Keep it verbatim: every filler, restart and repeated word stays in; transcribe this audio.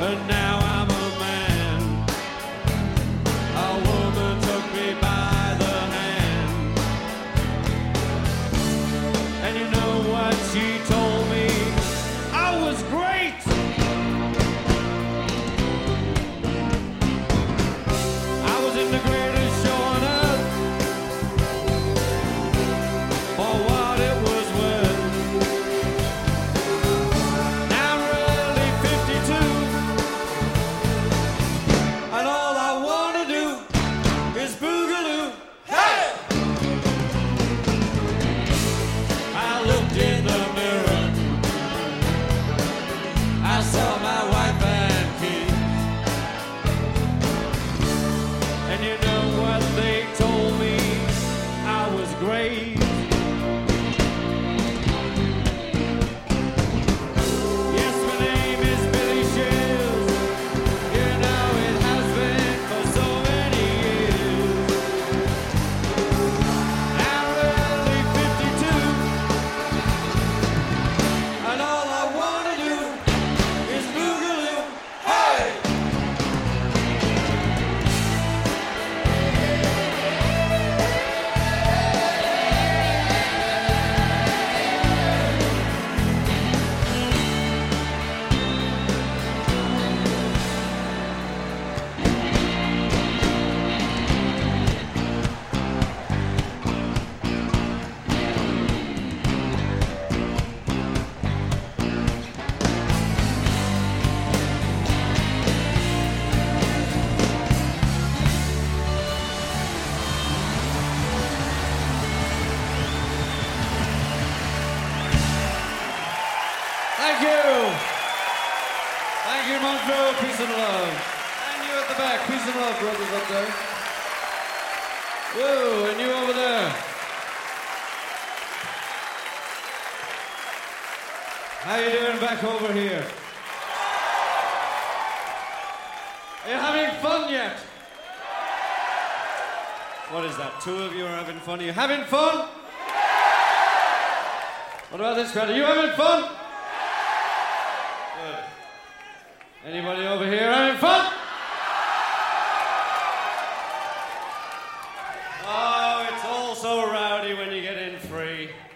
and now I'm a man. A woman took me by the hand, and you know what she told me? I was great. I was in the greatest show on earth for what it was worth. Now I'm really fifty-two, and all I wanna do is boogaloo. Hey! I looked in the mirror, I saw my wife and kids, and you know what they told me? I was great. Yes, my name is Billy Shields. You know it has been for so many years. I'm really fifty-two, and all I wanna do is boogaloo. Hey! Thank you. Thank you, Montreux. Peace and love. And you at the back. Peace and love, brothers up there. Whoa, and you over there. How you doing back over here? Are you having fun yet? What is that? Two of you are having fun. Are you having fun? What about this crowd? Are you having fun? Good. Anybody over here having fun? Oh, it's all so rowdy when you get in free.